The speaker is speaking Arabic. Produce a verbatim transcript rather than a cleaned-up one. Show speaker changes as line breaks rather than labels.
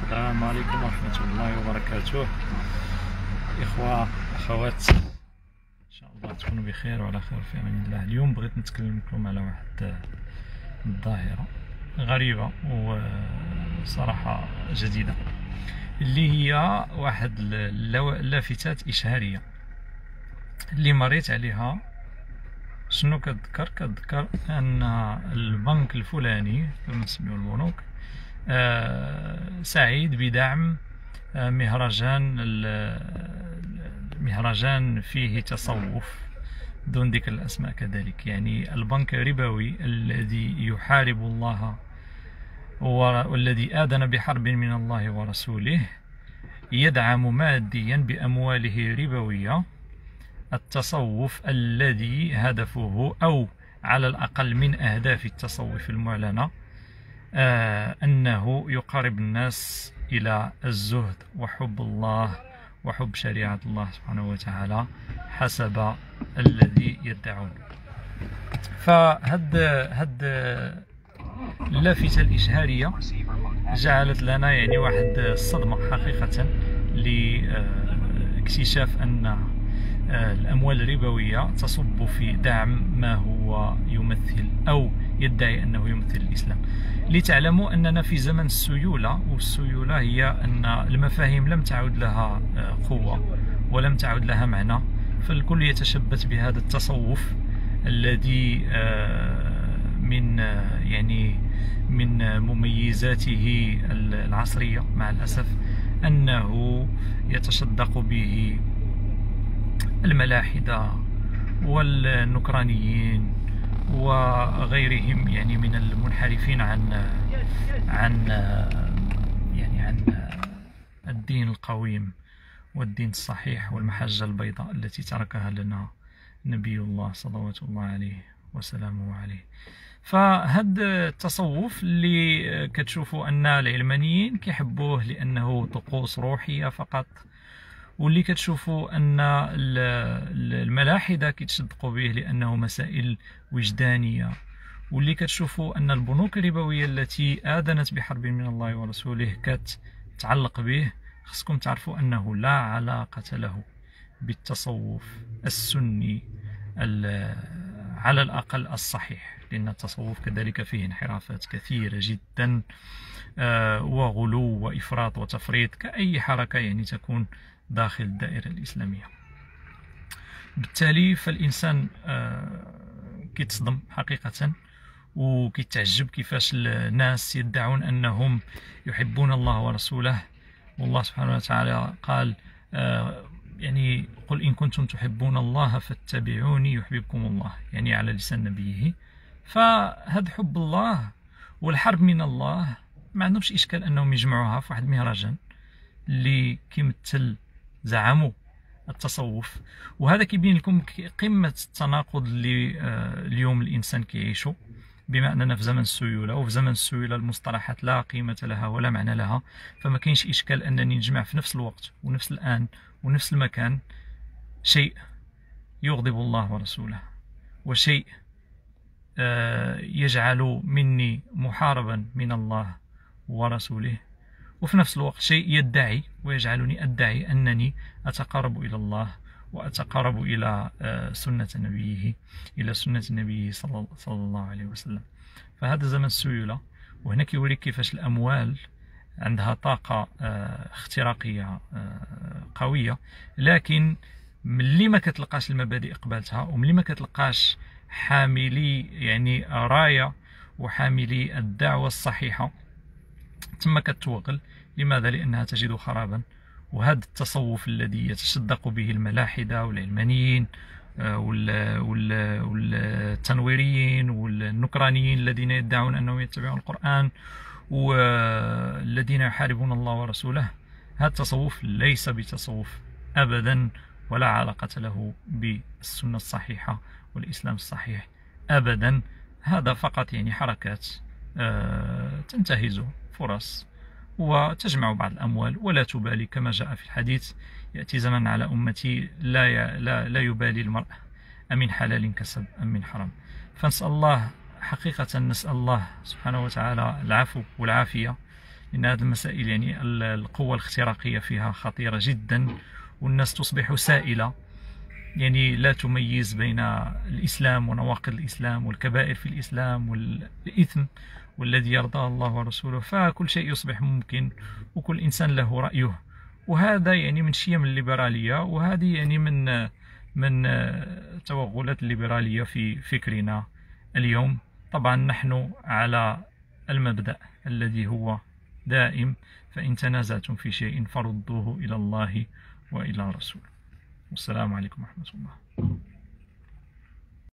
السلام عليكم ورحمة الله وبركاته. إخوة أخوات، إن شاء الله تكونوا بخير وعلى خير في أمان الله. اليوم بغيت نتكلم لكم على واحد الظاهرة غريبة وصراحة جديدة، اللي هي واحد اللافتات إشهارية اللي مريت عليها. شنو كتذكر؟ كتذكر أن البنك الفلاني كما نسميو البنوك آه سعيد بدعم آه مهرجان مهرجان فيه تصوف دون ذكر الأسماء كذلك، يعني البنك الربوي الذي يحارب الله والذي آذن بحرب من الله ورسوله يدعم ماديا بأمواله ربوية التصوف الذي هدفه، أو على الأقل من أهداف التصوف المعلنة، آه أنه يقرب الناس إلى الزهد وحب الله وحب شريعة الله سبحانه وتعالى حسب الذي يدعون. فهد هد اللافتة الإشهارية جعلت لنا يعني واحد الصدمة حقيقة لاكتشاف أن الأموال الربوية تصب في دعم ما هو يمثل أو يدعي أنه يمثل الإسلام. لتعلموا أننا في زمن السيولة، والسيولة هي أن المفاهيم لم تعد لها قوة ولم تعد لها معنى، فالكل يتشبث بهذا التصوف الذي من يعني من مميزاته العصرية مع الأسف أنه يتصدق به الملاحدة والنكرانيين وغيرهم، يعني من المنحرفين عن عن يعني عن الدين القويم والدين الصحيح والمحجة البيضاء التي تركها لنا نبي الله صلوات الله عليه وسلامه عليه. فهذا التصوف اللي كتشوفوا أن العلمانيين كيحبوه لأنه طقوس روحية فقط، واللي كتشوفوا أن الملاحدة كيتصدقوا به لأنه مسائل وجدانية، واللي كتشوفوا أن البنوك الربوية التي آذنت بحرب من الله ورسوله كتعلق به، خصكم تعرفوا أنه لا علاقة له بالتصوف السني على الأقل الصحيح، لأن التصوف كذلك فيه انحرافات كثيرة جدا وغلو وإفراط وتفريط كأي حركة يعني تكون داخل الدائرة الإسلامية. بالتالي فالإنسان كيتصدم حقيقة وكيتعجب كيفاش الناس يدعون أنهم يحبون الله ورسوله، والله سبحانه وتعالى قال يعني قل إن كنتم تحبون الله فاتبعوني يحببكم الله، يعني على لسان نبيه. فهذا حب الله والحرب من الله ما عندهمش إشكال أنهم يجمعوها في واحد المهرجان اللي كيمثل زعموا التصوف. وهذا كيبين لكم قمة التناقض اللي اليوم الإنسان كيعيشو، بما أننا في زمن السيولة، وفي زمن السيولة المصطلحات لا قيمة لها ولا معنى لها، فما كاينش إشكال أنني نجمع في نفس الوقت ونفس الآن ونفس المكان شيء يغضب الله ورسوله، وشيء يجعل مني محاربا من الله ورسوله، وفي نفس الوقت شيء يدعي ويجعلني أدعي أنني أتقرب إلى الله وأتقرب إلى سنة نبيه إلى سنة نبيه صلى الله عليه وسلم. فهذا زمن السيولة، وهنا كيوريك كيفاش الأموال عندها طاقة اختراقية قوية، لكن ملي ما كتلقاش المبادئ قبالتها، وملي ما كتلقاش حاملي يعني راية وحاملي الدعوة الصحيحة ثم كتوغل. لماذا؟ لأنها تجد خرابا. وهذا التصوف الذي يتصدق به الملاحدة والعلمانيين والتنويريين والنكرانيين الذين يدعون أنهم يتبعون القرآن والذين يحاربون الله ورسوله، هذا التصوف ليس بتصوف أبدا، ولا علاقة له بالسنة الصحيحة والإسلام الصحيح أبدا. هذا فقط يعني حركات تنتهز فرص وتجمع بعض الأموال ولا تبالي، كما جاء في الحديث يأتي زمن على أمتي لا لا لا يبالي المرء أمن حلال كسب أم من حرام. فنسأل الله حقيقة، نسأل الله سبحانه وتعالى العفو والعافية لأن هذه المسائل يعني القوة الاختراقية فيها خطيرة جدا، والناس تصبح سائلة، يعني لا تميز بين الإسلام ونواقض الإسلام والكبائر في الإسلام والإثم والذي يرضاه الله ورسوله، فكل شيء يصبح ممكن وكل إنسان له رأيه. وهذا يعني من شيم الليبرالية، وهذه يعني من من توغلات الليبرالية في فكرنا اليوم. طبعا نحن على المبدأ الذي هو دائم: فإن تنازعتم في شيء فردوه إلى الله وإلى رسوله. والسلام عليكم ورحمة الله.